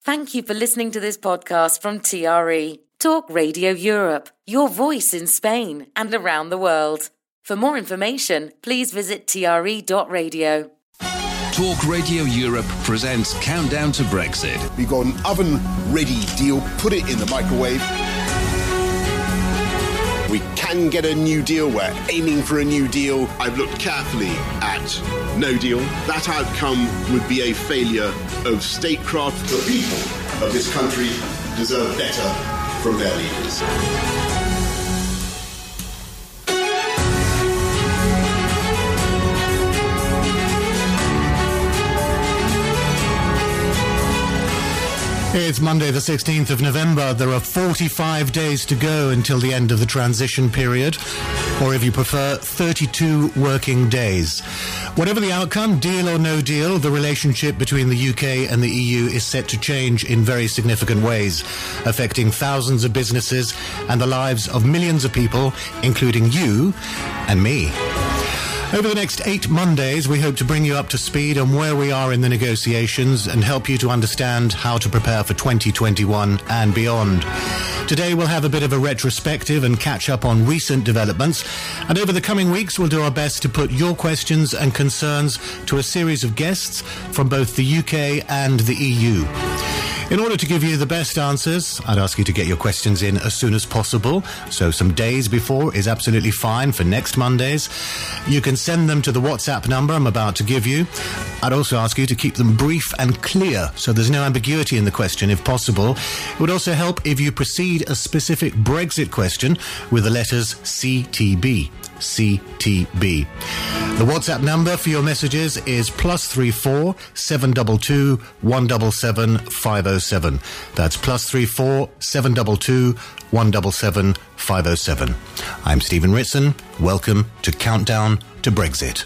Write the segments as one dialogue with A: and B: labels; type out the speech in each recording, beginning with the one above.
A: Thank you for listening to this podcast from TRE, Talk Radio Europe, your voice in Spain and around the world. For more information, please visit tre.radio.
B: Talk Radio Europe presents Countdown to Brexit.
C: We've got an oven-ready deal. Put it in the microwave. We can get a new deal. We're aiming for a new deal. I've looked carefully at no deal. That outcome would be a failure of statecraft. The people of this country deserve better from their leaders.
D: It's Monday the 16th of November. There are 45 days to go until the end of the transition period, or if you prefer, 32 working days. Whatever the outcome, deal or no deal, the relationship between the UK and the EU is set to change in very significant ways, affecting thousands of businesses and the lives of millions of people, including you and me. Over the next 8 Mondays, we hope to bring you up to speed on where we are in the negotiations and help you to understand how to prepare for 2021 and beyond. Today, we'll have a bit of a retrospective and catch up on recent developments. And over the coming weeks, we'll do our best to put your questions and concerns to a series of guests from both the UK and the EU. In order to give you the best answers, I'd ask you to get your questions in as soon as possible. So some days before is absolutely fine for next Mondays. You can send them to the WhatsApp number I'm about to give you. I'd also ask you to keep them brief and clear, so there's no ambiguity in the question if possible. It would also help if you precede a specific Brexit question with the letters CTB. CTB. The WhatsApp number for your messages is +34 722 177 507. That's +34 722 177 507. I'm Stephen Ritson. Welcome to Countdown to Brexit.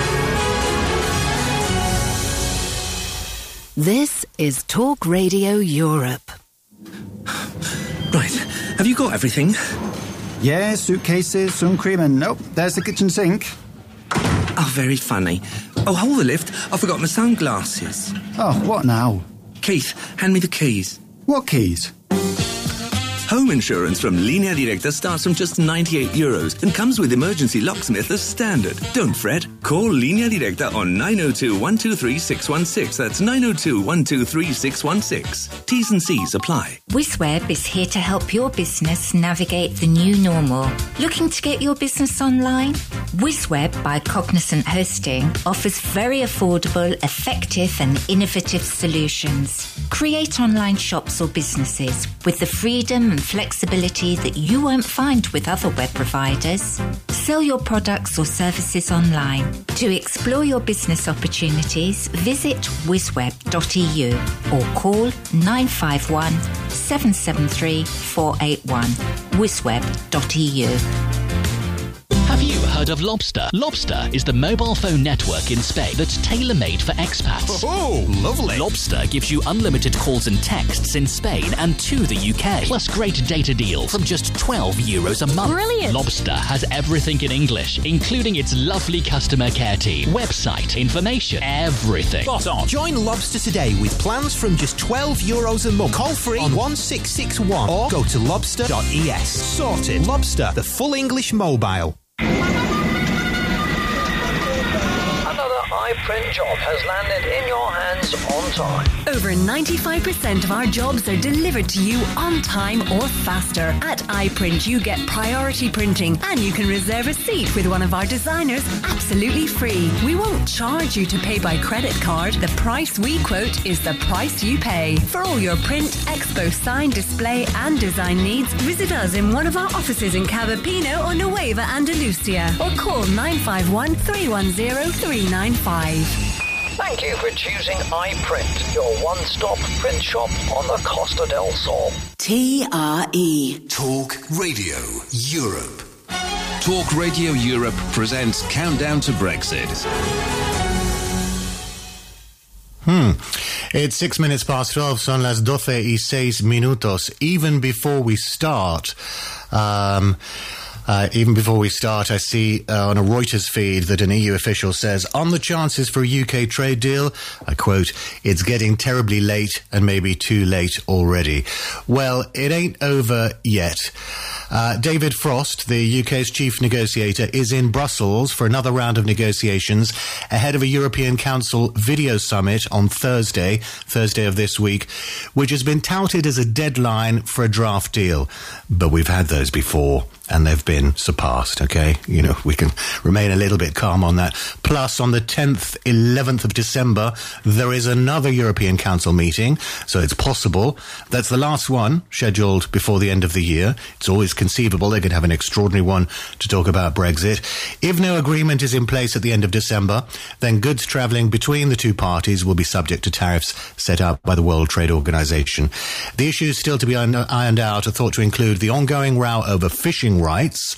E: This is Talk Radio Europe.
F: Right, have you got everything?
G: Yeah, suitcases, sun cream, and nope, there's the kitchen sink.
F: Oh, very funny. Oh, hold the lift. I forgot my sunglasses.
G: Oh, what now?
F: Keith, hand me the keys.
G: What keys?
F: Home insurance from Linea Directa starts from just €98 and comes with emergency locksmith as standard. Don't fret. Call Linea Directa on 902-123-616. That's 902-123-616. T's and C's apply.
H: WizWeb is here to help your business navigate the new normal. Looking to get your business online? WizWeb by Cognizant Hosting offers very affordable, effective and innovative solutions. Create online shops or businesses with the freedom and flexibility that you won't find with other web providers. Sell your products or services online. To explore your business opportunities, visit wizweb.eu or call 951 773 481. wizweb.eu.
I: Have you heard of Lobster? Lobster is the mobile phone network in Spain that's tailor-made for expats.
B: Oh, lovely.
I: Lobster gives you unlimited calls and texts in Spain and to the UK, plus great data deals from just €12 a month.
H: Brilliant.
I: Lobster has everything in English, including its lovely customer care team, website, information, everything.
J: Spot on. Join Lobster today with plans from just €12 a month. Call free on 1661 or go to lobster.es. Sorted. Lobster, the full English mobile.
K: iPrint job has landed in your hands on time.
L: Over 95% of our jobs are delivered to you on time or faster. At iPrint, you get priority printing and you can reserve a seat with one of our designers absolutely free. We won't charge you to pay by credit card. The price we quote is the price you pay. For all your print, expo, sign, display and design needs, visit us in one of our offices in Cabapino or Nueva Andalusia or call 951 310 395.
K: Thank you for choosing iPrint, your one-stop print shop on the Costa del Sol.
E: TRE.
B: Talk Radio Europe. Talk Radio Europe presents Countdown to Brexit.
D: It's 6 minutes past 12, son las 12:06. Even before we start, Even before we start, I see on a Reuters feed that an EU official says, on the chances for a UK trade deal, I quote, it's getting terribly late and maybe too late already. Well, it ain't over yet. David Frost, the UK's chief negotiator, is in Brussels for another round of negotiations ahead of a European Council video summit on Thursday of this week, which has been touted as a deadline for a draft deal. But we've had those before, and they've been surpassed, okay? You know, we can remain a little bit calm on that. Plus, on the 10th, 11th of December, there is another European Council meeting, so it's possible. That's the last one scheduled before the end of the year. It's always conceivable they could have an extraordinary one to talk about Brexit. If no agreement is in place at the end of December, then goods travelling between the two parties will be subject to tariffs set out by the World Trade Organization. The issues still to be ironed out are thought to include the ongoing row over fishing rights.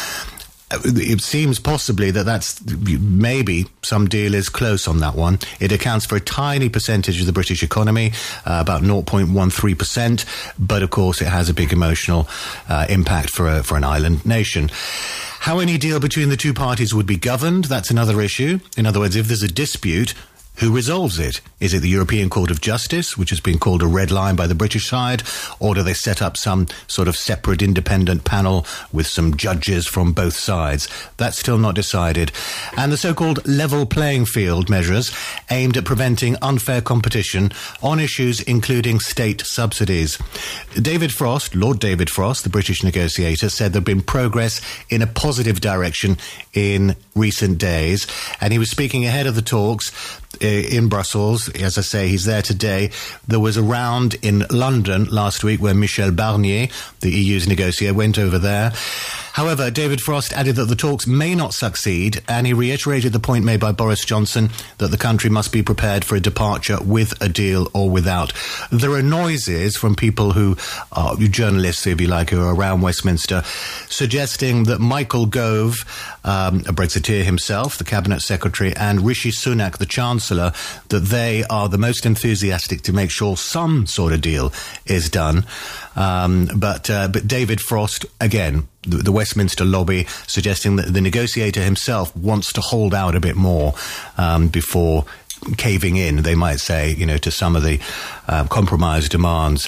D: It seems possibly that's maybe some deal is close on that one. It accounts for a tiny percentage of the British economy, about 0.13%, but of course it has a big emotional impact for an island nation. How any deal between the two parties would be governed, that's another issue. In other words, if there's a dispute, who resolves it? Is it the European Court of Justice, which has been called a red line by the British side, or do they set up some sort of separate independent panel with some judges from both sides? That's still not decided. And the so-called level playing field measures aimed at preventing unfair competition on issues including state subsidies. Lord David Frost, the British negotiator, said there'd been progress in a positive direction in recent days, and he was speaking ahead of the talks in Brussels. As I say, he's there today. There was a round in London last week where Michel Barnier, the EU's negotiator, went over there. However, David Frost added that the talks may not succeed, and he reiterated the point made by Boris Johnson that the country must be prepared for a departure with a deal or without. There are noises from people who are journalists, if you like, who are around Westminster, suggesting that Michael Gove, a Brexiteer himself, the Cabinet Secretary, and Rishi Sunak, the Chancellor, that they are the most enthusiastic to make sure some sort of deal is done. But David Frost, again, the Westminster lobby, suggesting that the negotiator himself wants to hold out a bit more before caving in, they might say, to some of the compromise demands.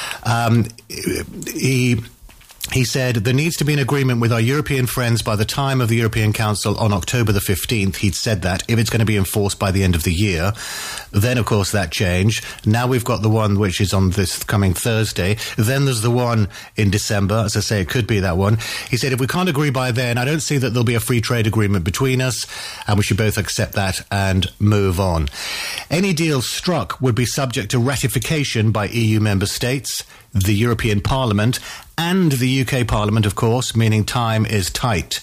D: He said there needs to be an agreement with our European friends by the time of the European Council on October the 15th. He'd said that if it's going to be enforced by the end of the year. Then, of course, that changed. Now we've got the one which is on this coming Thursday. Then there's the one in December. As I say, it could be that one. He said if we can't agree by then, I don't see that there'll be a free trade agreement between us, and we should both accept that and move on. Any deal struck would be subject to ratification by EU member states, the European Parliament, and the UK Parliament, of course, meaning time is tight.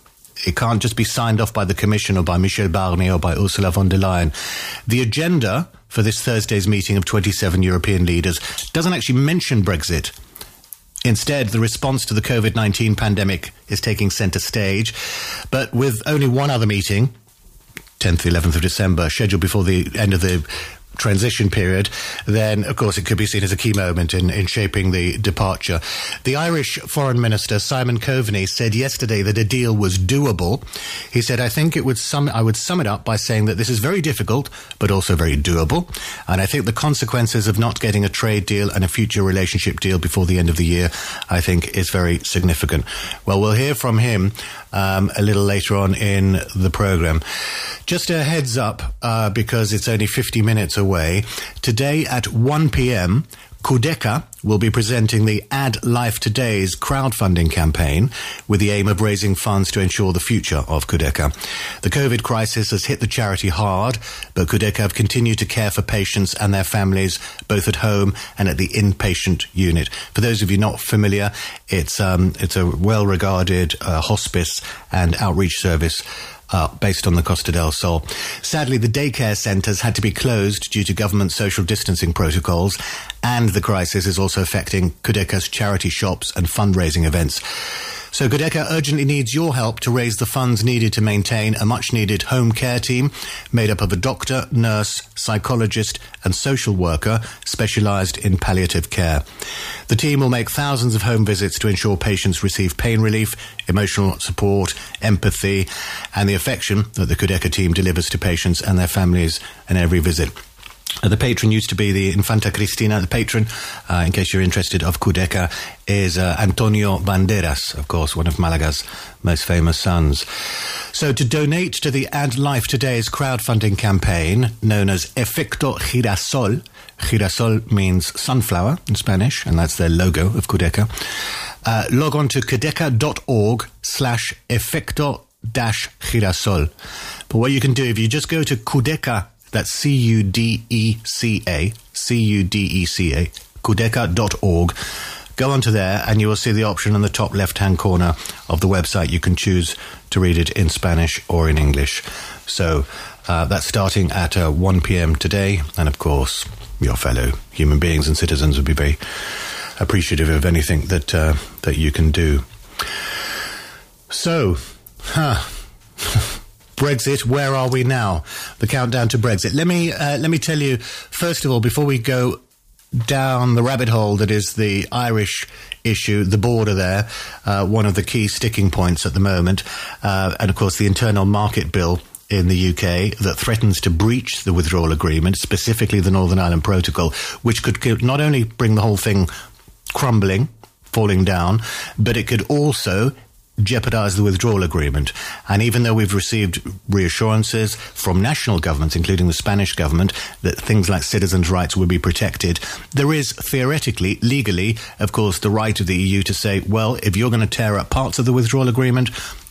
D: It can't just be signed off by the Commission or by Michel Barnier or by Ursula von der Leyen. The agenda for this Thursday's meeting of 27 European leaders doesn't actually mention Brexit. Instead, the response to the COVID-19 pandemic is taking centre stage, but with only one other meeting, 10th, 11th of December, scheduled before the end of the transition period, then, of course, it could be seen as a key moment in shaping the departure. The Irish Foreign Minister, Simon Coveney, said yesterday that a deal was doable. He said, I would sum it up by saying that this is very difficult, but also very doable. And I think the consequences of not getting a trade deal and a future relationship deal before the end of the year, I think, is very significant. Well, we'll hear from him a little later on in the programme. Just a heads up, because it's only 50 minutes away, today at 1 p.m, Codeca will be presenting the Add Life Today's crowdfunding campaign with the aim of raising funds to ensure the future of Codeca. The COVID crisis has hit the charity hard, but Codeca have continued to care for patients and their families, both at home and at the inpatient unit. For those of you not familiar, it's a well-regarded hospice and outreach service based on the Costa del Sol. Sadly, the daycare centres had to be closed due to government social distancing protocols, and the crisis is also affecting Codeca's charity shops and fundraising events. So Kudeka urgently needs your help to raise the funds needed to maintain a much-needed home care team made up of a doctor, nurse, psychologist and social worker specialised in palliative care. The team will make thousands of home visits to ensure patients receive pain relief, emotional support, empathy and the affection that the Kudeka team delivers to patients and their families in every visit. The patron used to be the Infanta Cristina. The patron, in case you're interested, of Kudeka is Antonio Banderas, of course, one of Malaga's most famous sons. So to donate to the Add Life Today's crowdfunding campaign, known as Efecto Girasol, Girasol means sunflower in Spanish, and that's their logo of Kudeka, log on to kudeka.org/Efecto-Girasol. But what you can do, if you just go to Kudeka, that's Kudeka, Kudeka.org. Go onto there and you will see the option in the top left-hand corner of the website. You can choose to read it in Spanish or in English. So that's starting at 1 p.m. today. And of course, your fellow human beings and citizens would be very appreciative of anything that you can do. So, Brexit, where are we now? The countdown to Brexit. Let me tell you, first of all, before we go down the rabbit hole that is the Irish issue, the border there, one of the key sticking points at the moment, and of course the internal market bill in the UK that threatens to breach the withdrawal agreement, specifically the Northern Ireland Protocol, which could not only bring the whole thing crumbling, falling down, but it could also jeopardise the withdrawal agreement. And even though we've received reassurances from national governments, including the Spanish government, that things like citizens' rights will be protected, there is theoretically, legally, of course, the right of the EU to say, well, if you're going to tear up parts of the withdrawal agreement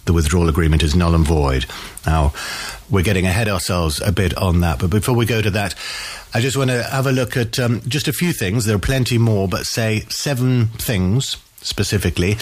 D: is null and void. Now, we're getting ahead ourselves a bit on that. But before we go to that, I just want to have a look at just a few things. There are plenty more, but say 7 things specifically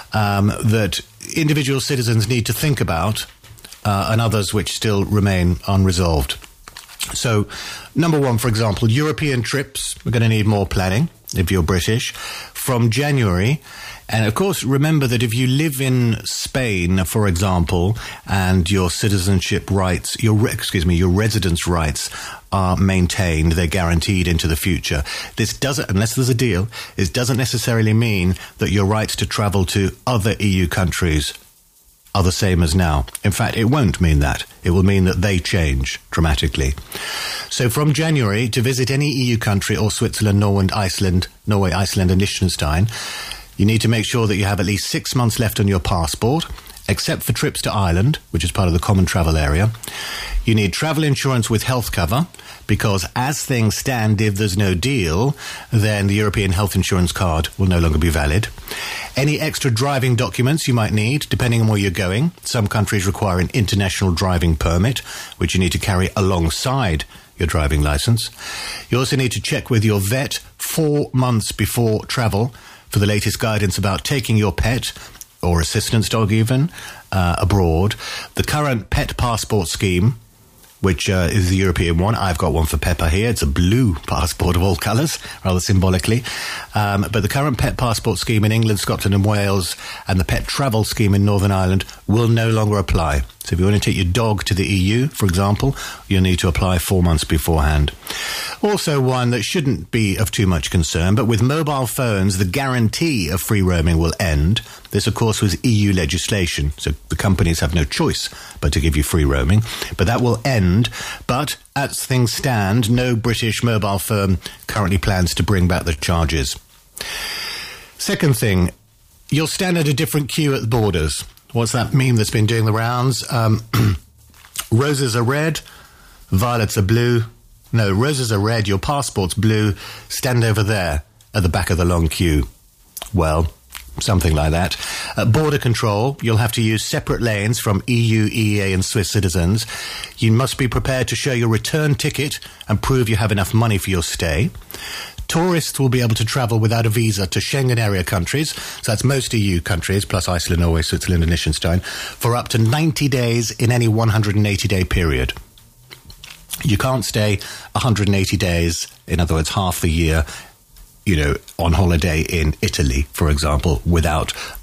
D: that individual citizens need to think about, and others which still remain unresolved. So, number 1, for example, European trips. We're going to need more planning if you're British. From January, and of course, remember that if you live in Spain, for example, and your citizenship rights, your residence rights are maintained, they're guaranteed into the future. This doesn't, unless there's a deal, it doesn't necessarily mean that your rights to travel to other EU countries are the same as now. In fact, it won't mean that. It will mean that they change dramatically. So from January, to visit any EU country or Switzerland, Norway, Iceland and Liechtenstein, you need to make sure that you have at least 6 months left on your passport, except for trips to Ireland, which is part of the common travel area. You need travel insurance with health cover, because as things stand, if there's no deal, then the European health insurance card will no longer be valid. Any extra driving documents you might need, depending on where you're going. Some countries require an international driving permit, which you need to carry alongside your driving license. You also need to check with your vet 4 months before travel for the latest guidance about taking your pet, or assistance dog even, abroad. The current pet passport scheme, which is the European one. I've got one for Peppa here. It's a blue passport of all colours, rather symbolically. But the current pet passport scheme in England, Scotland and Wales, and the pet travel scheme in Northern Ireland will no longer apply. So if you want to take your dog to the EU, for example, you'll need to apply 4 months beforehand. Also one that shouldn't be of too much concern, but with mobile phones, the guarantee of free roaming will end. This, of course, was EU legislation, so the companies have no choice but to give you free roaming. But that will end. But as things stand, no British mobile firm currently plans to bring back the charges. Second thing, you'll stand at a different queue at the borders. What's that meme that's been doing the rounds? Roses are red, violets are blue. No, roses are red, your passport's blue. Stand over there at the back of the long queue. Well, something like that. At border control, you'll have to use separate lanes from EU, EEA and Swiss citizens. You must be prepared to show your return ticket and prove you have enough money for your stay. Tourists will be able to travel without a visa to Schengen area countries, so that's most EU countries, plus Iceland, Norway, Switzerland and Liechtenstein, for up to 90 days in any 180-day period. You can't stay 180 days, in other words, half the year, on holiday in Italy, for example, without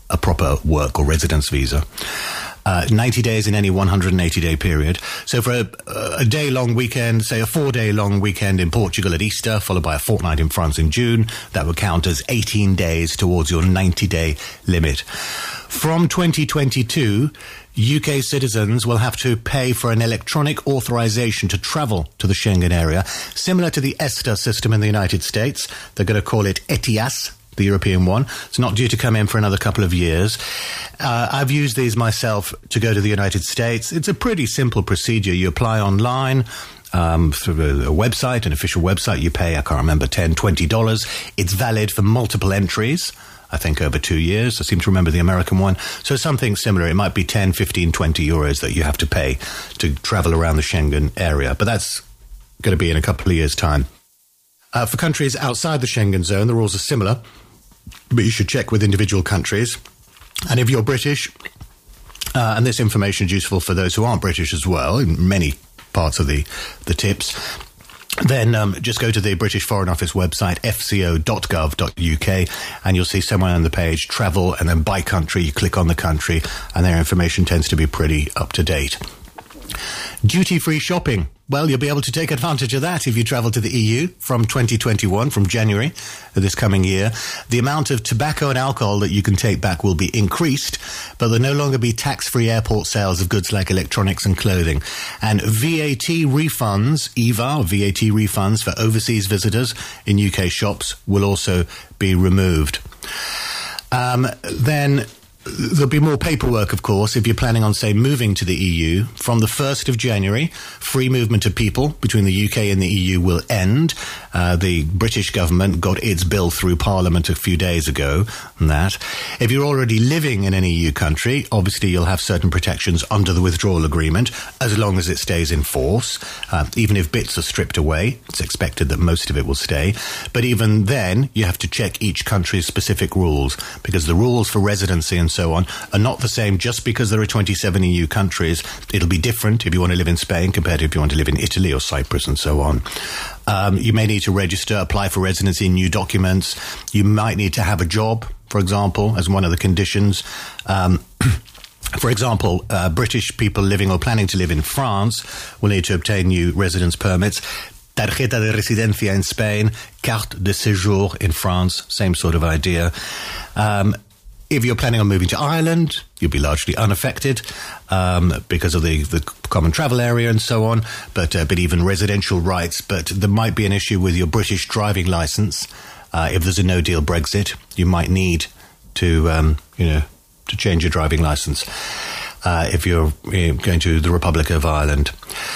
D: a proper work or residence visa. 90 days in any 180-day period. So for a day-long weekend, say a 4-day-long weekend in Portugal at Easter, followed by a fortnight in France in June, that would count as 18 days towards your 90-day limit. From 2022, UK citizens will have to pay for an electronic authorization to travel to the Schengen area, similar to the ESTA system in the United States. They're going to call it ETIAS, the European one. It's not due to come in for another couple of years. I've used these myself to go to the United States. It's a pretty simple procedure. You apply online through a website, an official website. You pay, I can't remember, $10, $20. It's valid for multiple entries, I think over 2 years. I seem to remember the American one. So something similar. It might be 10, 15, 20 euros that you have to pay to travel around the Schengen area. But that's going to be in a couple of years' time. For countries outside the Schengen zone, the rules are similar, but you should check with individual countries. And if you're British, and this information is useful for those who aren't British as well, in many parts of the tips, then just go to the British Foreign Office website, fco.gov.uk, and you'll see somewhere on the page, travel, and then by country, you click on the country, and their information tends to be pretty up to date. Duty-free shopping. Well, you'll be able to take advantage of that if you travel to the EU from 2021, from January of this coming year. The amount of tobacco and alcohol that you can take back will be increased, but there'll no longer be tax-free airport sales of goods like electronics and clothing. And VAT refunds, EVA, VAT refunds for overseas visitors in UK shops will also be removed. Then there'll be more paperwork, of course, if you're planning on, say, moving to the EU. From the 1st of January, free movement of people between the UK and the EU will end. The British government got its bill through Parliament a few days ago on that. If you're already living in an EU country, obviously you'll have certain protections under the withdrawal agreement, as long as it stays in force. Even if bits are stripped away, it's expected that most of it will stay. But even then, you have to check each country's specific rules, because the rules for residency and so on are not the same just because there are 27 EU countries. It'll be different if you want to live in Spain compared to if you want to live in Italy or Cyprus and so on. You may need to register, apply for residency, new documents. You might need to have a job, for example, as one of the conditions. For example, British people living or planning to live in France will need to obtain new residence permits. Tarjeta de residencia in Spain, carte de séjour in France, same sort of idea. If you're planning on moving to Ireland, you'll be largely unaffected because of the common travel area and so on, but even residential rights. But there might be an issue with your British driving licence. If there's a no-deal Brexit, you might need to change your driving licence if you're going to the Republic of Ireland.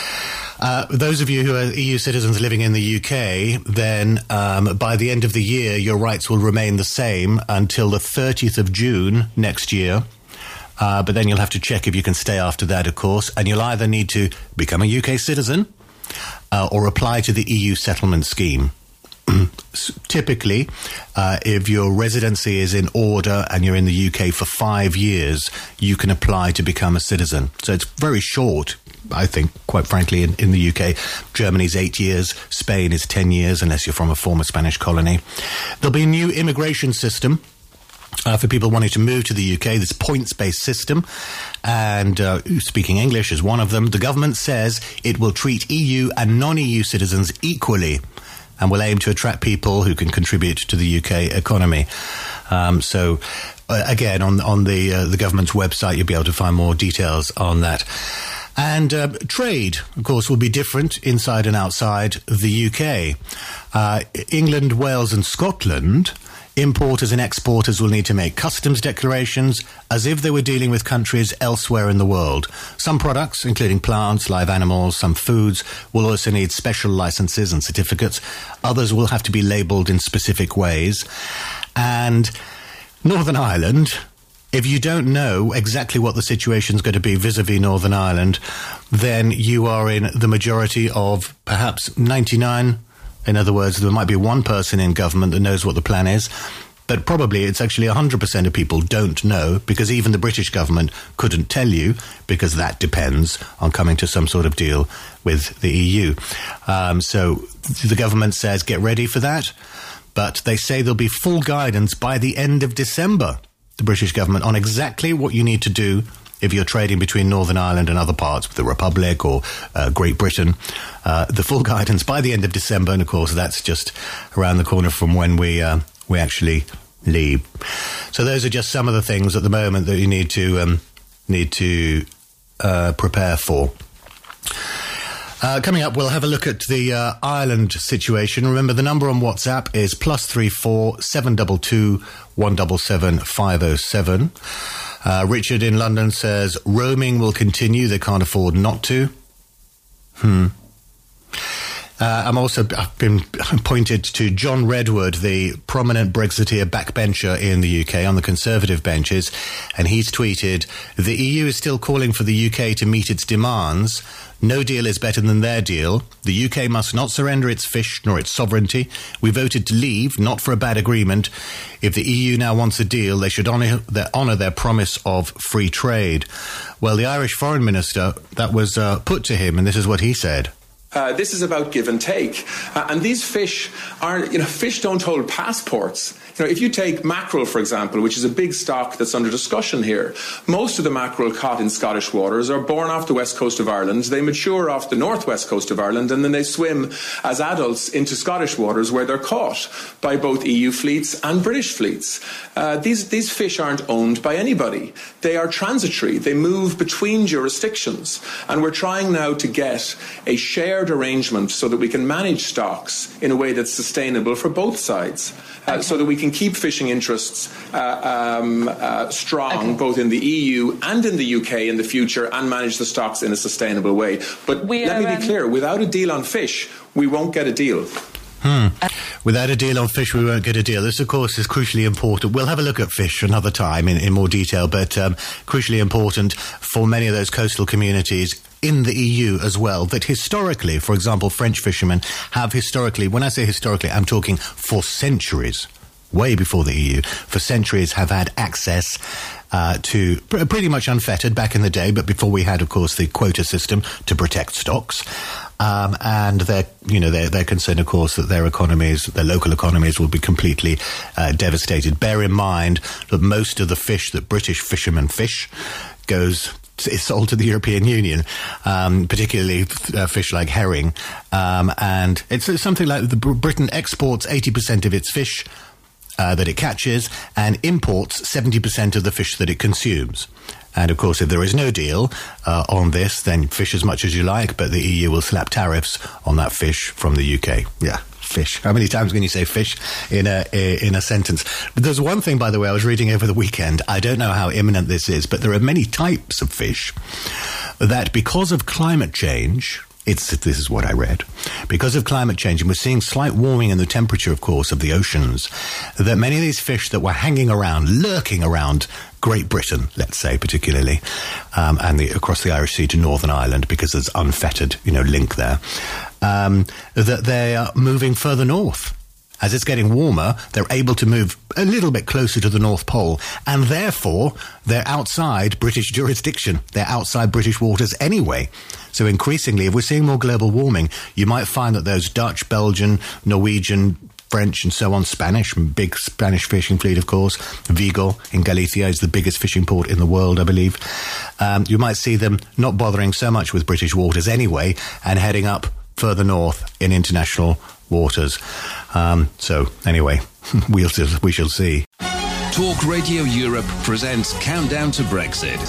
D: Those of you who are EU citizens living in the UK, then by the end of the year, your rights will remain the same until the 30th of June next year. But then you'll have to check if you can stay after that, of course. And you'll either need to become a UK citizen or apply to the EU settlement scheme. Typically, if your residency is in order and you're in the UK for 5 years, you can apply to become a citizen. So it's very short, I think, quite frankly, in the UK. Germany's 8 years, Spain is 10 years, unless you're from a former Spanish colony. There'll be a new immigration system for people wanting to move to the UK, this points-based system, and speaking English is one of them. The government says it will treat EU and non-EU citizens equally and will aim to attract people who can contribute to the UK economy. Again, on the government's website, you'll be able to find more details on that. And trade, of course, will be different inside and outside the UK. England, Wales and Scotland, importers and exporters will need to make customs declarations as if they were dealing with countries elsewhere in the world. Some products, including plants, live animals, some foods, will also need special licenses and certificates. Others will have to be labelled in specific ways. And Northern Ireland, if you don't know exactly what the situation is going to be vis-a-vis Northern Ireland, then you are in the majority of perhaps 99. In other words, there might be one person in government that knows what the plan is, but probably it's actually 100% of people don't know, because even the British government couldn't tell you, because that depends on coming to some sort of deal with the EU. So the government says get ready for that, but they say there'll be full guidance by the end of December the British government, on exactly what you need to do if you're trading between Northern Ireland and other parts of the Republic or Great Britain. The full guidance by the end of December, and of course that's just around the corner from when we actually leave. So those are just some of the things at the moment that you need to prepare for. Coming up, we'll have a look at the Ireland situation. Remember, the number on WhatsApp is +34 722 177 507. Richard in London says roaming will continue. They can't afford not to. I've been pointed to John Redwood, the prominent Brexiteer backbencher in the UK on the Conservative benches, and he's tweeted, "The EU is still calling for the UK to meet its demands. No deal is better than their deal. The UK must not surrender its fish nor its sovereignty. We voted to leave, not for a bad agreement. If the EU now wants a deal, they should honour their promise of free trade." Well, the Irish Foreign Minister, that was put to him, and this is what he said.
M: This is about give and take. And these fish fish don't hold passports. If you take mackerel, for example, which is a big stock that's under discussion here, most of the mackerel caught in Scottish waters are born off the west coast of Ireland. They mature off the northwest coast of Ireland, and then they swim as adults into Scottish waters where they're caught by both EU fleets and British fleets. These fish aren't owned by anybody. They are transitory. They move between jurisdictions. And we're trying now to get a shared arrangement so that we can manage stocks in a way that's sustainable for both sides. So that we can keep fishing interests strong, both in the EU and in the UK in the future, and manage the stocks in a sustainable way. But let me be clear, without a deal on fish, we won't get a deal.
D: Without a deal on fish, we won't get a deal. This, of course, is crucially important. We'll have a look at fish another time in more detail, but crucially important for many of those coastal communities in the EU as well, that historically, for example, French fishermen have historically, when I say historically, I'm talking for centuries, way before the EU, for centuries have had access to pretty much unfettered back in the day, but before we had, of course, the quota system to protect stocks. And they're concerned, of course, that their local economies will be completely devastated. Bear in mind that most of the fish that British fishermen fish is sold to the European Union, particularly fish like herring. And it's something like Britain exports 80% of its fish that it catches and imports 70% of the fish that it consumes. And, of course, if there is no deal on this, then fish as much as you like, but the EU will slap tariffs on that fish from the UK. Yeah, fish. How many times can you say fish in a sentence? But there's one thing, by the way, I was reading over the weekend. I don't know how imminent this is, but there are many types of fish that, because of climate change, this is what I read. Because of climate change, and we're seeing slight warming in the temperature, of course, of the oceans, that many of these fish that were lurking around Great Britain, let's say, particularly, and across the Irish Sea to Northern Ireland, because there's unfettered, link there, that they are moving further north. As it's getting warmer, they're able to move a little bit closer to the North Pole, and therefore they're outside British jurisdiction. They're outside British waters anyway. So increasingly, if we're seeing more global warming, you might find that those Dutch, Belgian, Norwegian, French and so on, big Spanish fishing fleet, of course. Vigo in Galicia is the biggest fishing port in the world, I believe. You might see them not bothering so much with British waters anyway and heading up further north in international waters. So anyway, we shall see.
B: Talk Radio Europe presents Countdown to Brexit.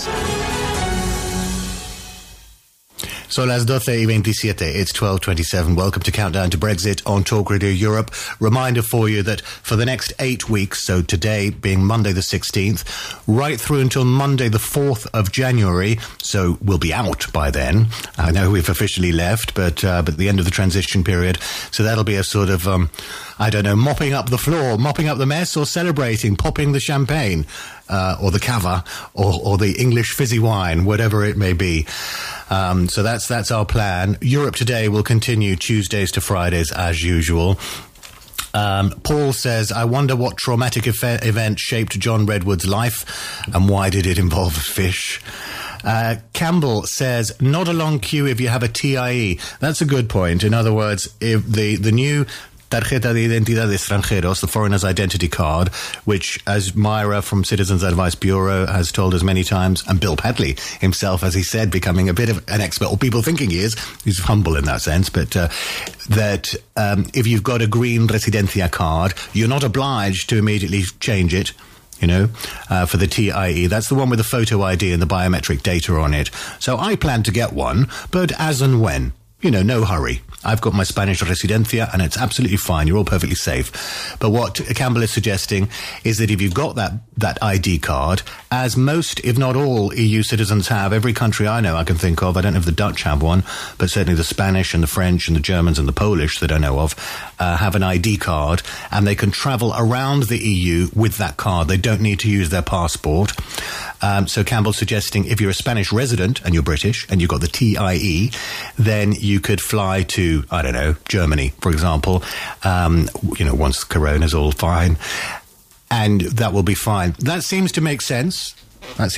D: So las 12:27, it's 12:27. Welcome to Countdown to Brexit on Talk Radio Europe. Reminder for you that for the next 8 weeks, so today being Monday the 16th, right through until Monday the 4th of January, so we'll be out by then. I know we've officially left, but the end of the transition period. So that'll be a sort of, mopping up the floor, mopping up the mess, or celebrating, popping the champagne, or the cava, or the English fizzy wine, whatever it may be. So that's our plan. Europe Today will continue Tuesdays to Fridays as usual. Paul says, I wonder what traumatic event shaped John Redwood's life and why did it involve fish? Campbell says, not a long queue if you have a TIE. That's a good point. In other words, if the new Tarjeta de Identidad de Extranjeros, the foreigner's identity card, which, as Myra from Citizens Advice Bureau has told us many times, and Bill Padley himself, as he said, becoming a bit of an expert, or people thinking he is, he's humble in that sense, but that if you've got a green Residencia card, you're not obliged to immediately change it. For the TIE. That's the one with the photo ID and the biometric data on it. So I plan to get one, but as and when. No hurry. I've got my Spanish Residencia and it's absolutely fine. You're all perfectly safe. But what Campbell is suggesting is that if you've got that ID card, as most, if not all, EU citizens have, every country I know I can think of, I don't know if the Dutch have one, but certainly the Spanish and the French and the Germans and the Polish that I know of have an ID card, and they can travel around the EU with that card. They don't need to use their passport. So Campbell's suggesting if you're a Spanish resident and you're British and you've got the TIE, then you could fly to, I don't know, Germany, for example, once Corona's all fine, and that will be fine. That seems to make sense. But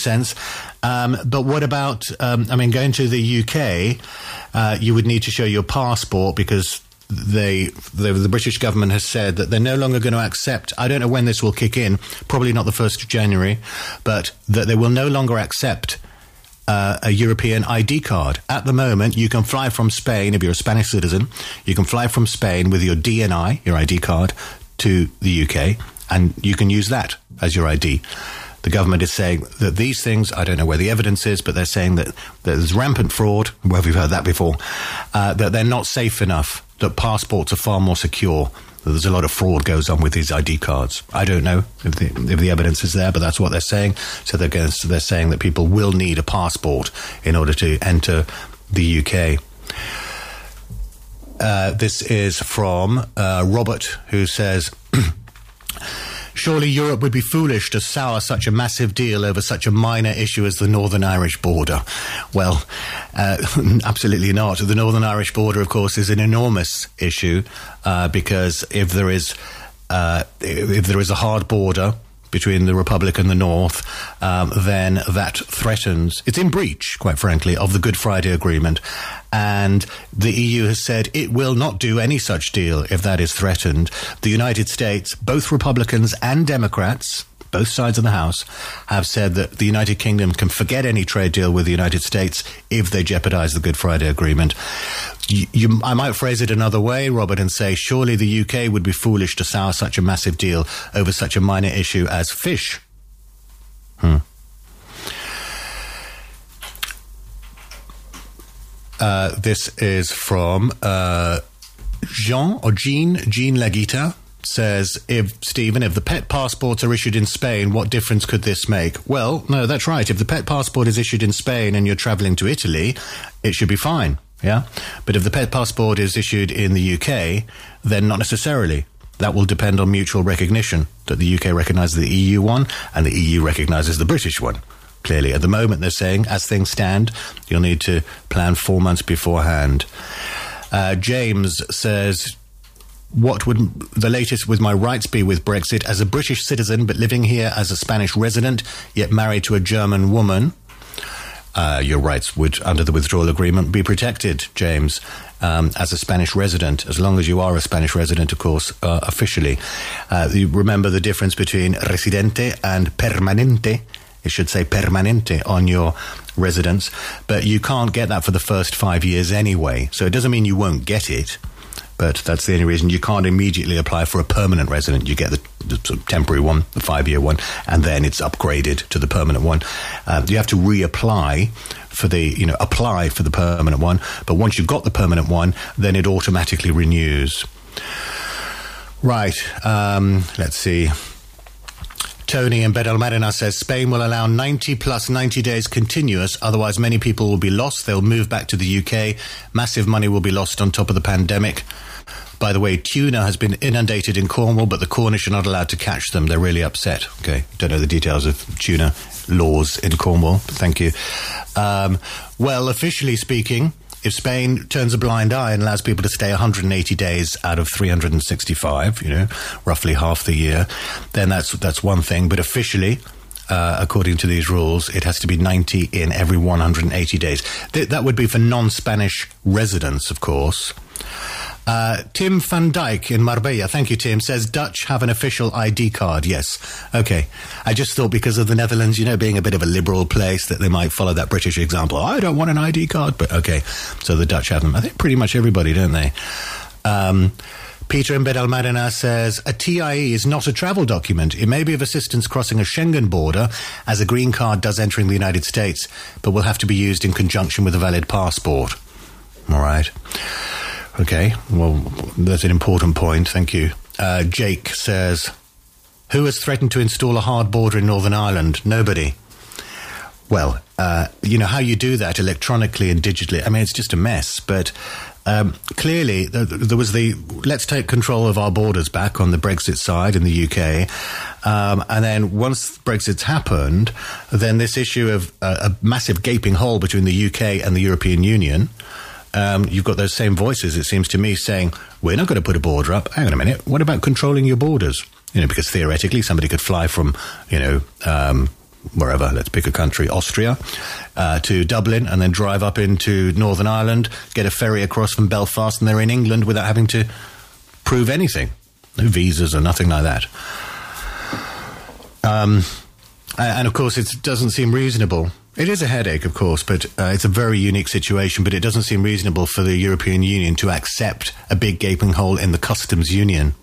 D: what about, going to the UK, you would need to show your passport because the British government has said that they're no longer going to accept, I don't know when this will kick in, probably not the 1st of January, but that they will no longer accept a European ID card. At the moment, you can fly from Spain, if you're a Spanish citizen, you can fly from Spain with your DNI, your ID card, to the UK, and you can use that as your ID. The government is saying that these things, I don't know where the evidence is, but they're saying that there's rampant fraud, well, we've heard that before, that they're not safe enough, that passports are far more secure, that there's a lot of fraud goes on with these ID cards. I don't know if the evidence is there, but that's what they're saying. So they're saying that people will need a passport in order to enter the UK. This is from Robert, who says... Surely Europe would be foolish to sour such a massive deal over such a minor issue as the Northern Irish border. Well, absolutely not. The Northern Irish border, of course, is an enormous issue because if there is a hard border between the Republic and the North, then that threatens, it's in breach, quite frankly, of the Good Friday Agreement. And the EU has said it will not do any such deal if that is threatened. The United States, both Republicans and Democrats, both sides of the House, have said that the United Kingdom can forget any trade deal with the United States if they jeopardize the Good Friday Agreement. I might phrase it another way, Robert, and say surely the UK would be foolish to sour such a massive deal over such a minor issue as fish. This is from Jean Laguita. Says, if the pet passports are issued in Spain, what difference could this make? Well, no, that's right. If the pet passport is issued in Spain and you're travelling to Italy, it should be fine, yeah? But if the pet passport is issued in the UK, then not necessarily. That will depend on mutual recognition, that the UK recognises the EU one and the EU recognises the British one. Clearly, at the moment, they're saying, as things stand, you'll need to plan 4 months beforehand. James says... What would the latest with my rights be with Brexit? As a British citizen, but living here as a Spanish resident, yet married to a German woman, your rights would, under the withdrawal agreement, be protected, James, as a Spanish resident, as long as you are a Spanish resident, of course, officially. You remember the difference between residente and permanente. It should say permanente on your residence, but you can't get that for the first 5 years anyway, so it doesn't mean you won't get it. But that's the only reason you can't immediately apply for a permanent resident. You get the sort of temporary one, the 5-year one, and then it's upgraded to the permanent one. You have to reapply for apply for the permanent one. But once you've got the permanent one, then it automatically renews. Right. Let's see. Tony in Benalmádena says Spain will allow 90 plus 90 days continuous, otherwise many people will be lost. They'll move back to the UK. Massive money will be lost on top of the pandemic. By the way, tuna has been inundated in Cornwall, but the Cornish are not allowed to catch them. They're really upset. Okay, don't know the details of tuna laws in Cornwall, but thank you. Well, officially speaking, if Spain turns a blind eye and allows people to stay 180 days out of 365, roughly half the year, then that's one thing. But officially, according to these rules, it has to be 90 in every 180 days. That would be for non-Spanish residents, of course. Tim van Dijk in Marbella, thank you, Tim, says Dutch have an official ID card. Yes. Okay. I just thought because of the Netherlands, being a bit of a liberal place, that they might follow that British example. I don't want an ID card, but okay. So the Dutch have them. I think pretty much everybody, don't they? Peter in Bedalmadena says, a TIE is not a travel document. It may be of assistance crossing a Schengen border, as a green card does entering the United States, but will have to be used in conjunction with a valid passport. All right. Okay, well, that's an important point. Thank you. Jake says, who has threatened to install a hard border in Northern Ireland? Nobody. Well, how you do that electronically and digitally, I mean, it's just a mess, but... clearly, there was let's take control of our borders back on the Brexit side in the UK. And then once Brexit's happened, then this issue of a massive gaping hole between the UK and the European Union, you've got those same voices, it seems to me, saying, we're not going to put a border up. Hang on a minute. What about controlling your borders? Because theoretically somebody could fly from, wherever, let's pick a country, Austria, to Dublin, and then drive up into Northern Ireland, get a ferry across from Belfast, and they're in England without having to prove anything. No visas or nothing like that. And of course, it doesn't seem reasonable. It is a headache, of course, but it's a very unique situation, but it doesn't seem reasonable for the European Union to accept a big gaping hole in the customs union.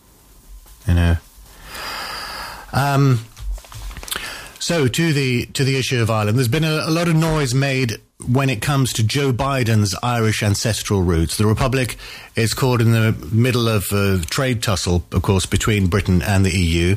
D: So to the issue of Ireland, there's been a lot of noise made when it comes to Joe Biden's Irish ancestral roots. The Republic is caught in the middle of a trade tussle, of course, between Britain and the EU,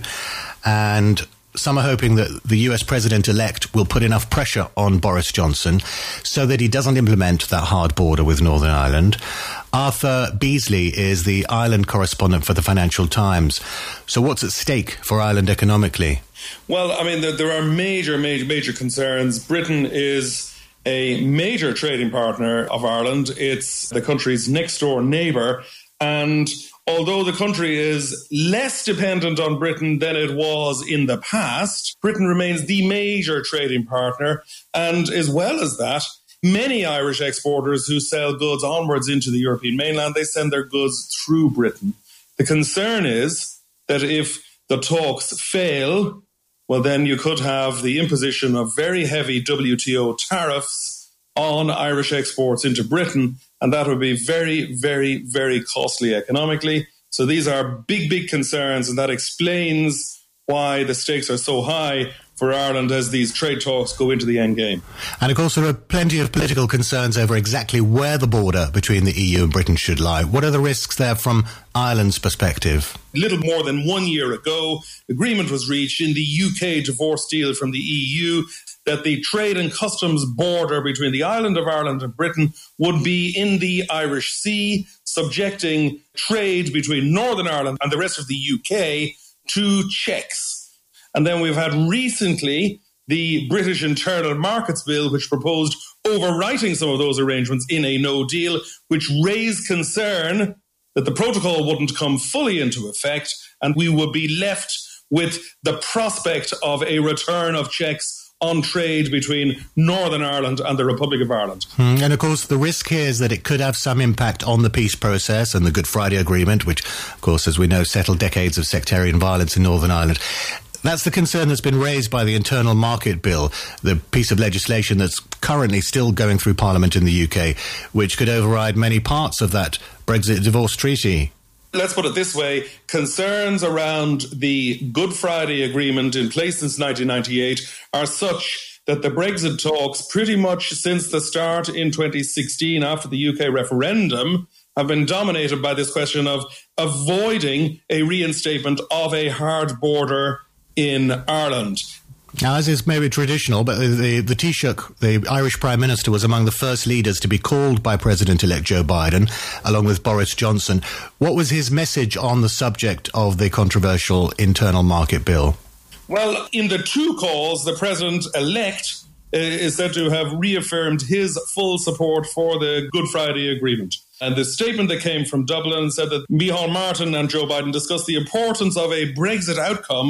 D: and some are hoping that the US president-elect will put enough pressure on Boris Johnson so that he doesn't implement that hard border with Northern Ireland. Arthur Beasley is the Ireland correspondent for the Financial Times. So what's at stake for Ireland economically?
N: Well, I mean, there are major concerns. Britain is a major trading partner of Ireland. It's the country's next-door neighbour. And although the country is less dependent on Britain than it was in the past, Britain remains the major trading partner. And as well as that, many Irish exporters who sell goods onwards into the European mainland, they send their goods through Britain. The concern is that if the talks fail, well, then you could have the imposition of very heavy WTO tariffs on Irish exports into Britain, and that would be very, very, very costly economically. So these are big concerns, and that explains why the stakes are so high for Ireland as these trade talks go into the end game.
D: And of course, there are plenty of political concerns over exactly where the border between the EU and Britain should lie. What are the risks there from Ireland's perspective?
N: Little more than 1 year ago, agreement was reached in the UK divorce deal from the EU that the trade and customs border between the island of Ireland and Britain would be in the Irish Sea, subjecting trade between Northern Ireland and the rest of the UK to checks. And then we've had recently the British Internal Markets Bill, which proposed overwriting some of those arrangements in a no deal, which raised concern that the protocol wouldn't come fully into effect, and we would be left with the prospect of a return of checks on trade between Northern Ireland and the Republic of Ireland.
D: And of course, the risk here is that it could have some impact on the peace process and the Good Friday Agreement, which, of course, as we know, settled decades of sectarian violence in Northern Ireland. That's the concern that's been raised by the Internal Market Bill, the piece of legislation that's currently still going through Parliament in the UK, which could override many parts of that Brexit divorce treaty.
N: Let's put it this way. Concerns around the Good Friday Agreement in place since 1998 are such that the Brexit talks pretty much since the start in 2016 after the UK referendum have been dominated by this question of avoiding a reinstatement of a hard border in Ireland.
D: Now, as is maybe traditional, but the Taoiseach, the Irish Prime Minister, was among the first leaders to be called by President-elect Joe Biden, along with Boris Johnson. What was his message on the subject of the controversial Internal Market Bill?
N: Well, in the two calls, the President-elect is said to have reaffirmed his full support for the Good Friday Agreement. And the statement that came from Dublin said that Micheál Martin and Joe Biden discussed the importance of a Brexit outcome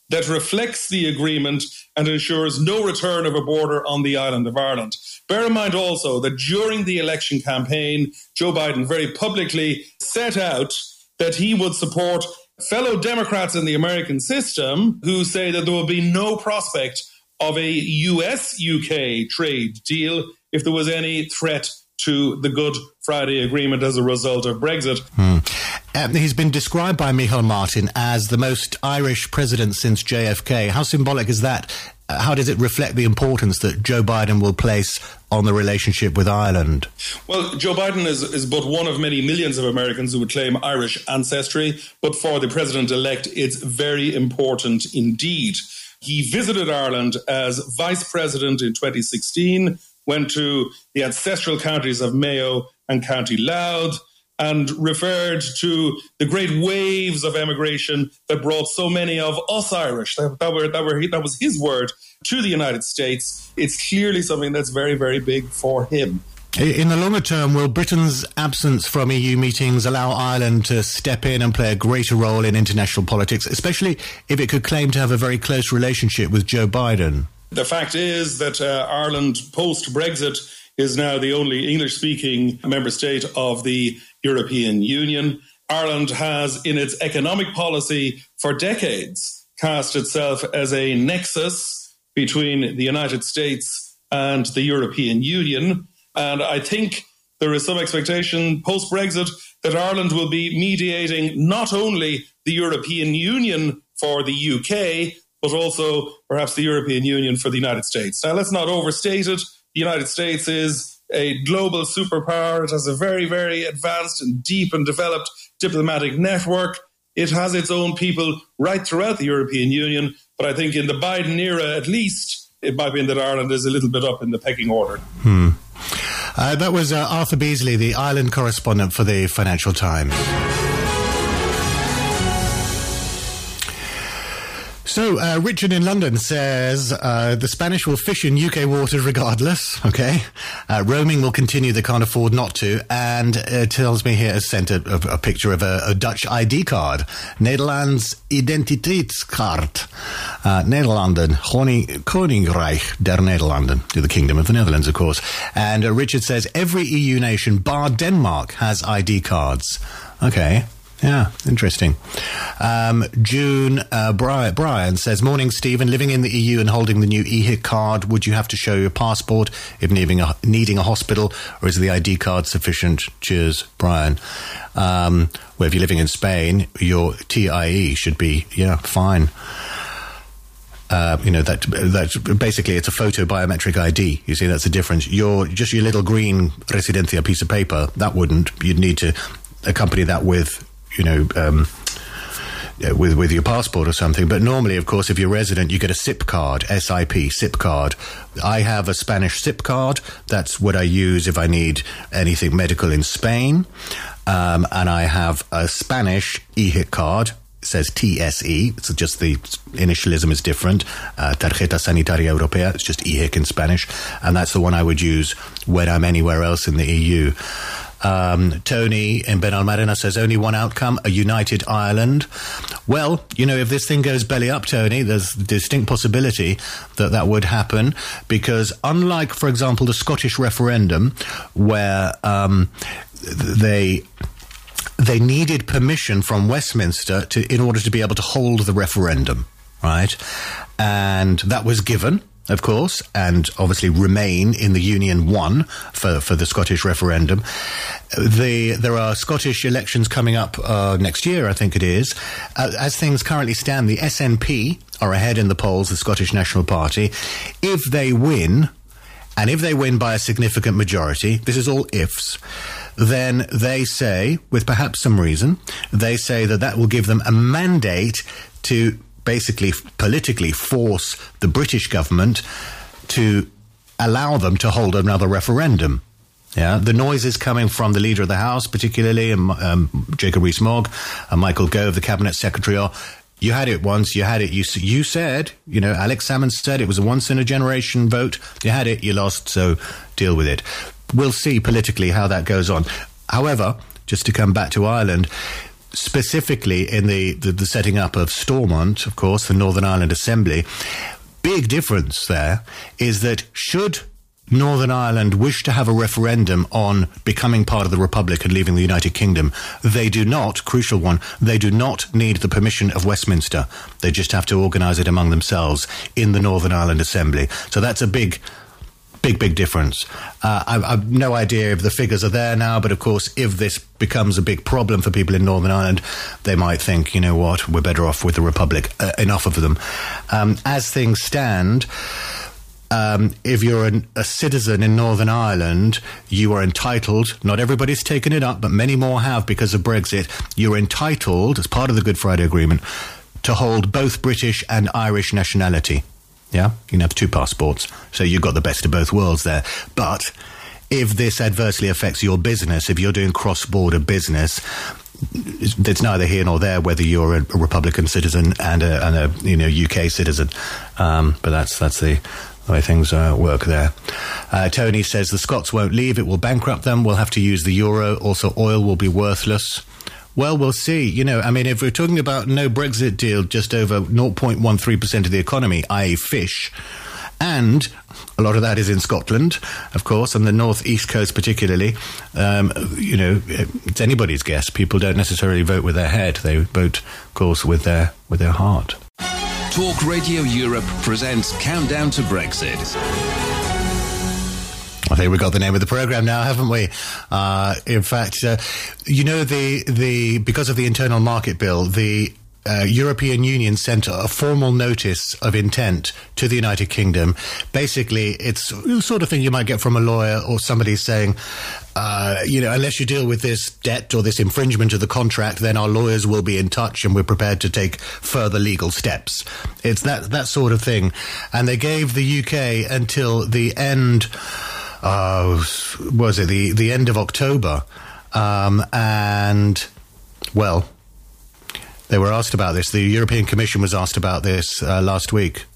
N: that reflects the agreement and ensures no return of a border on the island of Ireland. Bear in mind also that during the election campaign, Joe Biden very publicly set out that he would support fellow Democrats in the American system who say that there will be no prospect of a US-UK trade deal if there was any threat to the Good Friday Agreement as a result of Brexit.
D: He's been described by Micheál Martin as the most Irish president since JFK. How symbolic is that? How does it reflect the importance that Joe Biden will place on the relationship with Ireland?
N: Well, Joe Biden is but one of many millions of Americans who would claim Irish ancestry, but for the president-elect, it's very important indeed. He visited Ireland as vice president in 2016, went to the ancestral counties of Mayo and County Louth, and referred to the great waves of emigration that brought so many of us Irish, that was his word, to the United States. It's clearly something that's very, very big for him.
D: In the longer term, will Britain's absence from EU meetings allow Ireland to step in and play a greater role in international politics, especially if it could claim to have a very close relationship with Joe Biden?
N: The fact is that Ireland, post-Brexit, is now the only English-speaking member state of the European Union. Ireland has, in its economic policy for decades, cast itself as a nexus between the United States and the European Union. And I think there is some expectation post-Brexit that Ireland will be mediating not only the European Union for the UK, but also perhaps the European Union for the United States. Now, let's not overstate it. The United States is a global superpower. It has a very, very advanced and deep and developed diplomatic network. It has its own people right throughout the European Union. But I think in the Biden era, at least, it might be that Ireland is a little bit up in the pecking order.
D: That was Arthur Beasley, the Ireland correspondent for the Financial Times. So, Richard in London says the Spanish will fish in UK waters regardless, okay? Roaming will continue, they can't afford not to, and tells me here, has sent a picture of a Dutch ID card. Nederlands Identiteitskaart. Nederlanden, Koninkrijk der Nederlanden, to the Kingdom of the Netherlands, of course. And Richard says every EU nation, bar Denmark, has ID cards. Okay. Yeah, interesting. June Brian says, morning, Stephen. Living in the EU and holding the new EHIC card, would you have to show your passport if needing a hospital, or is the ID card sufficient? Cheers, Brian. Well, if you're living in Spain, your TIE should be, fine. That basically it's a photo biometric ID. You see, that's the difference. Your little green Residencia piece of paper, that wouldn't. You'd need to accompany that with with your passport or something. But normally, of course, if you're resident, you get a SIP card, SIP card. I have a Spanish SIP card. That's what I use if I need anything medical in Spain. And I have a Spanish EHIC card. It says TSE. It's just the initialism is different. Tarjeta Sanitaria Europea. It's just EHIC in Spanish. And that's the one I would use when I'm anywhere else in the EU. Tony in Benalmádena says only one outcome, a united Ireland. Well, if this thing goes belly up, Tony, there's a distinct possibility that would happen, because unlike, for example, the Scottish referendum, where they needed permission from Westminster in order to be able to hold the referendum, right? And that was given, of course, and obviously Remain in the Union won for the Scottish referendum. There are Scottish elections coming up next year, I think it is. As things currently stand, the SNP are ahead in the polls, the Scottish National Party. If they win, and if they win by a significant majority, this is all ifs, then they say, with perhaps some reason, they say that will give them a mandate to basically politically force the British government to allow them to hold another referendum. Yeah, the noise is coming from the Leader of the House, particularly, Jacob Rees-Mogg, and Michael Gove, the Cabinet Secretary. You had it once, you had it. You said, Alex Salmond said it was a once-in-a-generation vote. You had it, you lost, so deal with it. We'll see politically how that goes on. However, just to come back to Ireland, specifically in the setting up of Stormont, of course, the Northern Ireland Assembly, big difference there is that should Northern Ireland wish to have a referendum on becoming part of the Republic and leaving the United Kingdom, they do not, crucial one, they do not need the permission of Westminster. They just have to organise it among themselves in the Northern Ireland Assembly. So that's a big difference. I've no idea if the figures are there now, but of course, if this becomes a big problem for people in Northern Ireland, they might think, you know what, we're better off with the Republic. Enough of them. As things stand, if you're a citizen in Northern Ireland, you are entitled, not everybody's taken it up, but many more have because of Brexit, you're entitled, as part of the Good Friday Agreement, to hold both British and Irish nationality. Yeah, you can have two passports, so you've got the best of both worlds there. But if this adversely affects your business, if you're doing cross-border business, it's neither here nor there whether you're a Republican citizen and a UK citizen. But that's the way things work there. Tony says the Scots won't leave; it will bankrupt them. We'll have to use the euro. Also, oil will be worthless. Well, we'll see. If we're talking about no Brexit deal, just over 0.13% of the economy, i.e. fish, and a lot of that is in Scotland, of course, and the north-east coast particularly, it's anybody's guess. People don't necessarily vote with their head. They vote, of course, with their heart.
B: Talk Radio Europe presents Countdown to Brexit.
D: I think we got the name of the program now, haven't we? In fact, because of the internal market bill, the European Union sent a formal notice of intent to the United Kingdom. Basically, it's the sort of thing you might get from a lawyer or somebody saying, unless you deal with this debt or this infringement of the contract, then our lawyers will be in touch and we're prepared to take further legal steps. It's that sort of thing. And they gave the UK until the end... the end of October, they were asked about this. The European Commission was asked about this last week.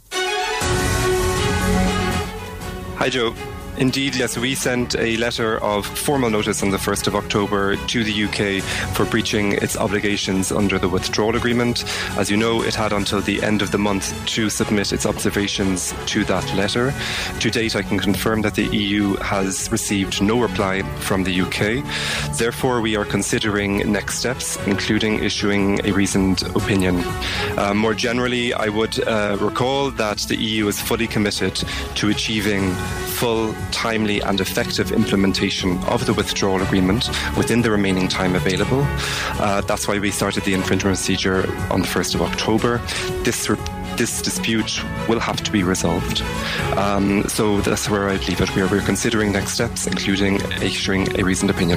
O: Hi, Joe. Indeed, yes, we sent a letter of formal notice on the 1st of October to the UK for breaching its obligations under the withdrawal agreement. As you know, it had until the end of the month to submit its observations to that letter. To date, I can confirm that the EU has received no reply from the UK. Therefore, we are considering next steps, including issuing a reasoned opinion. More generally, I would recall that the EU is fully committed to achieving full, timely and effective implementation of the withdrawal agreement within the remaining time available. That's why we started the infringement procedure on the 1st of October. This dispute will have to be resolved. So that's where I'd leave it. We're considering next steps, including issuing a reasoned opinion.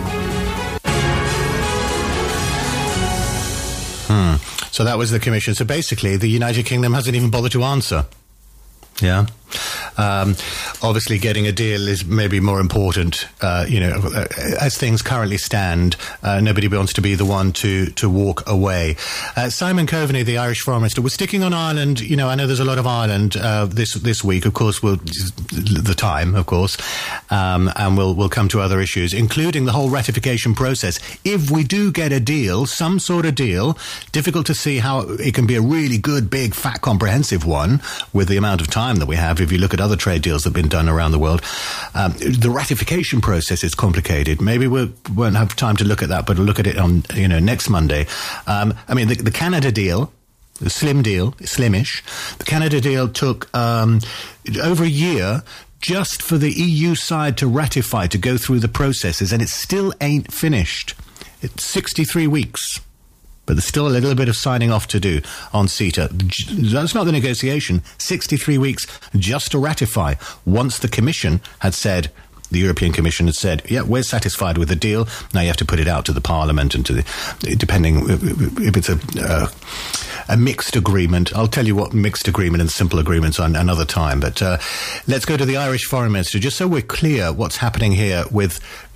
D: So that was the Commission. So basically, the United Kingdom hasn't even bothered to answer. Yeah. Obviously, getting a deal is maybe more important. As things currently stand, nobody wants to be the one to walk away. Simon Coveney, the Irish Foreign Minister, was sticking on Ireland. I know there's a lot of Ireland this week. Of course, the time, of course, and we'll come to other issues, including the whole ratification process. If we do get a deal, some sort of deal, difficult to see how it can be a really good, big, fat, comprehensive one with the amount of time that we have. If you look at other trade deals that have been done around the world, the ratification process is complicated. Maybe we won't have time to look at that, but we'll look at it on next Monday. The Canada deal, the slimish. The Canada deal took over a year just for the EU side to ratify, to go through the processes, and it still ain't finished. It's 63 weeks. But there's still a little bit of signing off to do on CETA. That's not the negotiation. 63 weeks just to ratify. Once the Commission had said, the European Commission had said, yeah, we're satisfied with the deal. Now you have to put it out to the Parliament and to the, depending if it's a mixed agreement. I'll tell you what mixed agreement and simple agreements are another time. But let's go to the Irish Foreign Minister, just so we're clear what's happening here with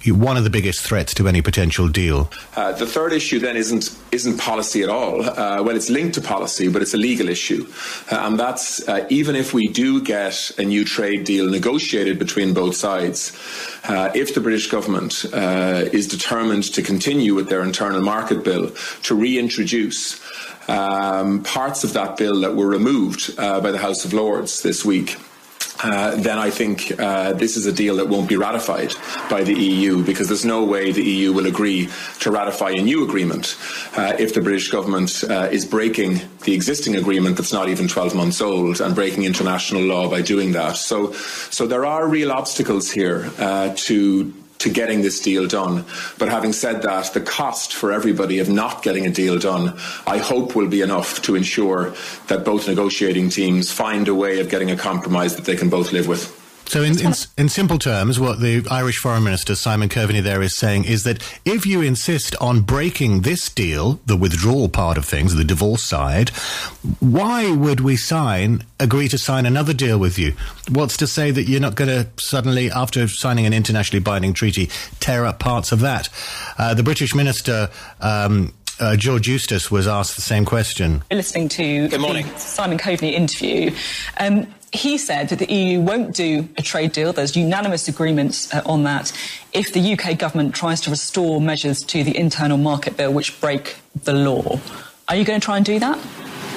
D: one of the biggest threats to any potential deal.
M: The third issue then isn't policy at all. Well, it's linked to policy, but it's a legal issue. And that's even if we do get a new trade deal negotiated between both sides, if the British government is determined to continue with their internal market bill, to reintroduce parts of that bill that were removed by the House of Lords this week, then I think this is a deal that won't be ratified by the EU, because there's no way the EU will agree to ratify a new agreement if the British government is breaking the existing agreement that's not even 12 months old and breaking international law by doing that. So there are real obstacles here to getting this deal done. But having said that, the cost for everybody of not getting a deal done, I hope, will be enough to ensure that both negotiating teams find a way of getting a compromise that they can both live with.
D: So in simple terms, what the Irish Foreign Minister, Simon Coveney, there is saying is that if you insist on breaking this deal, the withdrawal part of things, the divorce side, why would we agree to sign another deal with you? What's to say that you're not going to suddenly, after signing an internationally binding treaty, tear up parts of that? The British Minister, George Eustice, was asked the same question.
P: Listening to the Simon Coveney interview, he said that the EU won't do a trade deal. There's unanimous agreements on that if the UK government tries to restore measures to the internal market bill which break the law. Are you going to try and do that?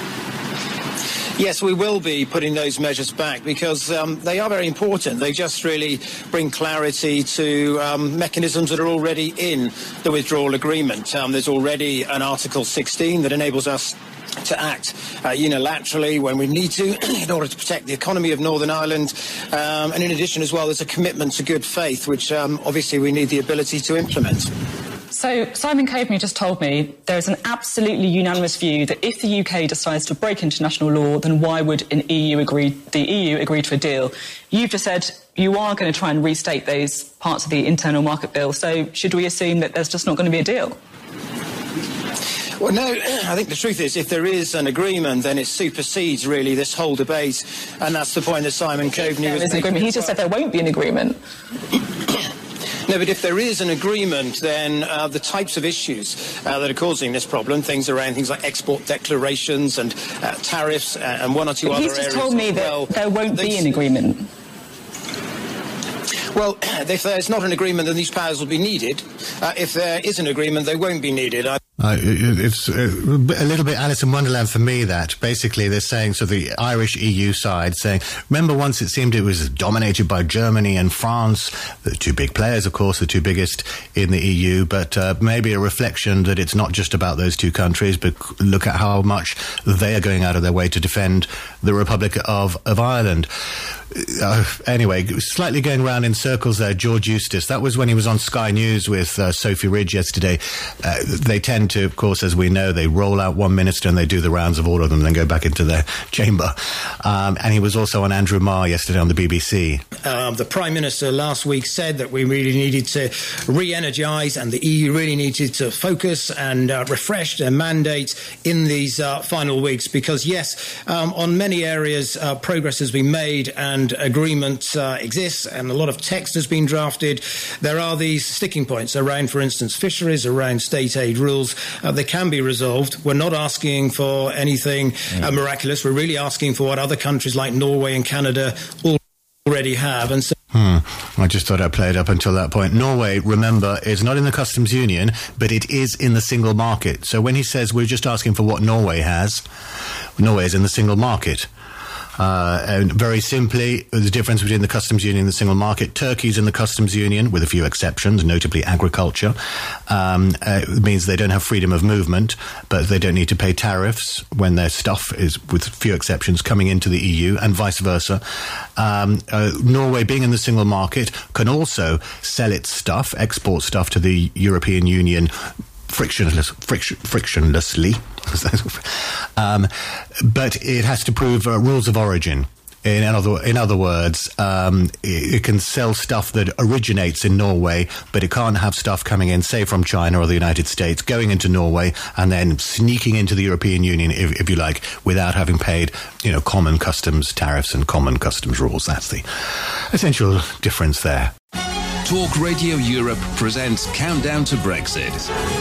Q: Yes, we will be putting those measures back because they are very important. They just really bring clarity to mechanisms that are already in the withdrawal agreement. There's already an Article 16 that enables us to act unilaterally when we need to in order to protect the economy of Northern Ireland. And in addition as well, there's a commitment to good faith, which obviously we need the ability to implement.
P: So Simon Coveney just told me there is an absolutely unanimous view that if the UK decides to break international law, then why would the EU agree to a deal? You've just said you are going to try and restate those parts of the internal market bill. So should we assume that there's just not going to be a deal?
Q: Well, no, I think the truth is if there is an agreement, then it supersedes really this whole debate. And that's the point that Simon Coveney was making.
P: He just said there won't be an agreement.
Q: No, but if there is an agreement, then the types of issues that are causing this problem, things like export declarations and tariffs and one or two other areas.
P: He's just told me that there won't be an agreement.
Q: Well, if there's not an agreement, then these powers will be needed. If there is an agreement, they won't be needed.
D: It's a little bit Alice in Wonderland for me, that basically they're saying, so the Irish EU side saying, remember once it seemed it was dominated by Germany and France, the two big players, of course, the two biggest in the EU, but maybe a reflection that it's not just about those two countries, but look at how much they are going out of their way to defend the Republic of Ireland. Anyway, slightly going round in circles there, George Eustice. That was when he was on Sky News with Sophie Ridge yesterday. They tend to, of course, as we know, they roll out one minister and they do the rounds of all of them and then go back into their chamber. And he was also on Andrew Marr yesterday on the BBC.
Q: The Prime Minister last week said that we really needed to re-energise and the EU really needed to focus and refresh their mandate in these final weeks because, yes, on many areas progress has been made and agreement exists and a lot of text has been drafted. There are these sticking points around, for instance, fisheries, around state aid rules. They can be resolved. We're not asking for anything miraculous. We're really asking for what other countries like Norway and Canada already have. And so
D: I just thought I'd play it up until that point. Norway, remember, is not in the customs union, but it is in the single market. So when he says we're just asking for what Norway has, Norway is in the single market. And very simply, the difference between the customs union and the single market, Turkey's in the customs union, with a few exceptions, notably agriculture. It means they don't have freedom of movement, but they don't need to pay tariffs when their stuff is, with few exceptions, coming into the EU, and vice versa. Norway, being in the single market, can also sell its stuff, export stuff to the European Union frictionlessly. But it has to prove rules of origin. In other words, it can sell stuff that originates in Norway, but it can't have stuff coming in, say, from China or the United States, going into Norway and then sneaking into the European Union, if you like, without having paid, common customs tariffs and common customs rules. That's the essential difference there.
B: Talk Radio Europe presents Countdown to Brexit.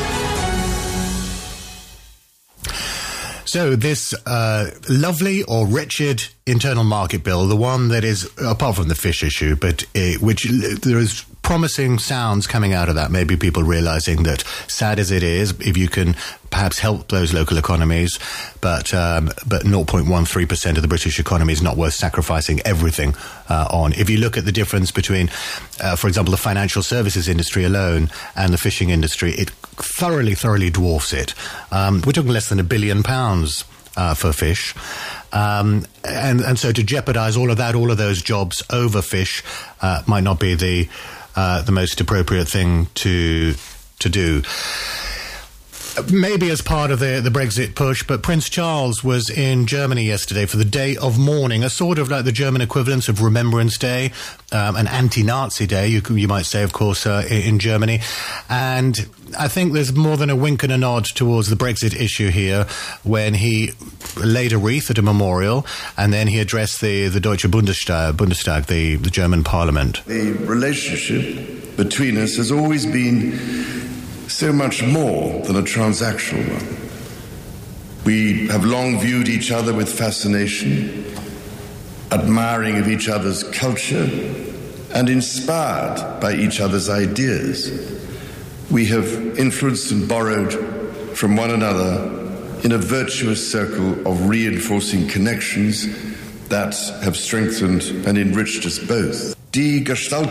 D: So this lovely or wretched internal market bill, the one that is, apart from the fish issue, but which there is promising sounds coming out of that, maybe people realizing that, sad as it is, if you can perhaps help those local economies, but 0.13% of the British economy is not worth sacrificing everything on. If you look at the difference between, for example, the financial services industry alone and the fishing industry, it thoroughly dwarfs it. We're talking less than £1 billion for fish. And so to jeopardize all of those jobs over fish might not be the most appropriate thing to do. Maybe as part of the Brexit push, but Prince Charles was in Germany yesterday for the Day of Mourning, a sort of like the German equivalent of Remembrance Day, an anti-Nazi day, you might say, of course, in Germany. And I think there's more than a wink and a nod towards the Brexit issue here when he laid a wreath at a memorial and then he addressed the Deutsche Bundestag, the German parliament.
R: The relationship between us has always been so much more than a transactional one. We have long viewed each other with fascination, admiring of each other's culture, and inspired by each other's ideas. We have influenced and borrowed from one another in a virtuous circle of reinforcing connections that have strengthened and enriched us both. The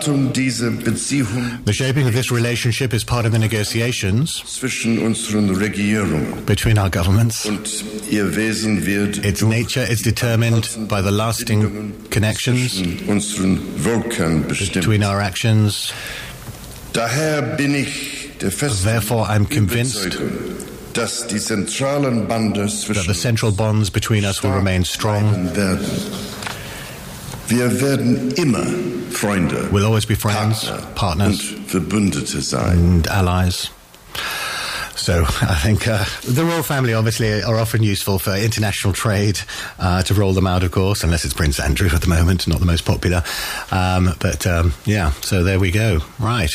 D: shaping of this relationship is part of the negotiations between our governments. Its nature is determined by the lasting connections between our actions. Therefore, I'm convinced that the central bonds between us will remain strong. We'll always be friends, partners, and allies. So I think the royal family obviously are often useful for international trade, to roll them out, of course, unless it's Prince Andrew at the moment, not the most popular. Yeah, so there we go. Right.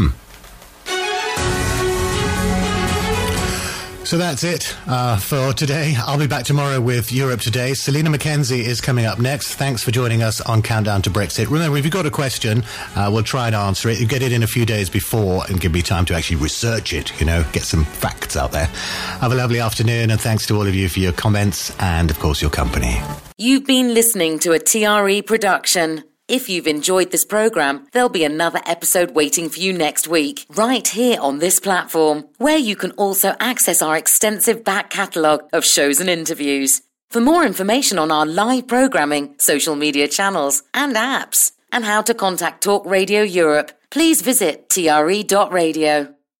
D: So that's it for today. I'll be back tomorrow with Europe Today. Selina Mackenzie is coming up next. Thanks for joining us on Countdown to Brexit. Remember, if you've got a question, we'll try and answer it. You get it in a few days before and give me time to actually research it, get some facts out there. Have a lovely afternoon, and thanks to all of you for your comments and, of course, your company.
A: You've been listening to a TRE production. If you've enjoyed this programme, there'll be another episode waiting for you next week, right here on this platform, where you can also access our extensive back catalogue of shows and interviews. For more information on our live programming, social media channels and apps, and how to contact Talk Radio Europe, please visit tre.radio.